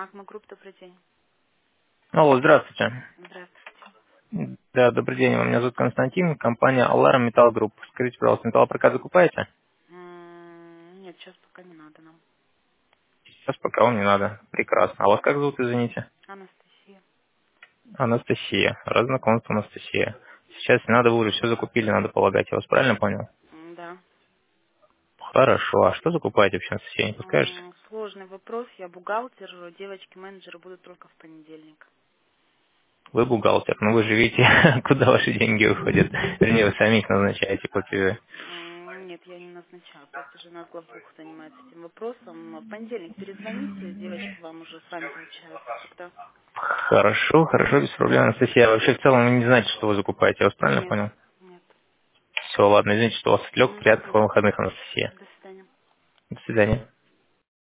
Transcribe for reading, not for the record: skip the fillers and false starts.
Акма Групп, добрый день. Алло, здравствуйте. Здравствуйте. Да, добрый день. Меня зовут Константин, компания Alarm Metal Group. Скажите, пожалуйста, металлопрокат закупаете? Нет, сейчас пока не надо нам. Сейчас пока вам не надо. Прекрасно. А вас как зовут, извините? Анастасия. Анастасия. Рад знакомству, Анастасия. Сейчас не надо, вы уже все закупили, надо полагать. Я вас правильно понял? Да. Хорошо. А что закупаете вообще, Анастасия, не подскажете? Сложный вопрос. Я бухгалтер, девочки-менеджеры будут только в понедельник. Вы бухгалтер, но вы же видите, куда ваши деньги уходят. Вернее, вы сами их назначаете платежи. Нет, я не назначаю. Платежи, у нас главбух занимается этим вопросом. В понедельник перезвоните, девочки вам уже сами пообщаются тогда. Хорошо, хорошо, без проблем, Анастасия. А вообще, в целом, вы не знаете, что вы закупаете, я вас правильно Нет, понял? нет. Все, ладно, извините, что вас отвлек. Приятных вам выходных, Анастасия. До свидания. До свидания.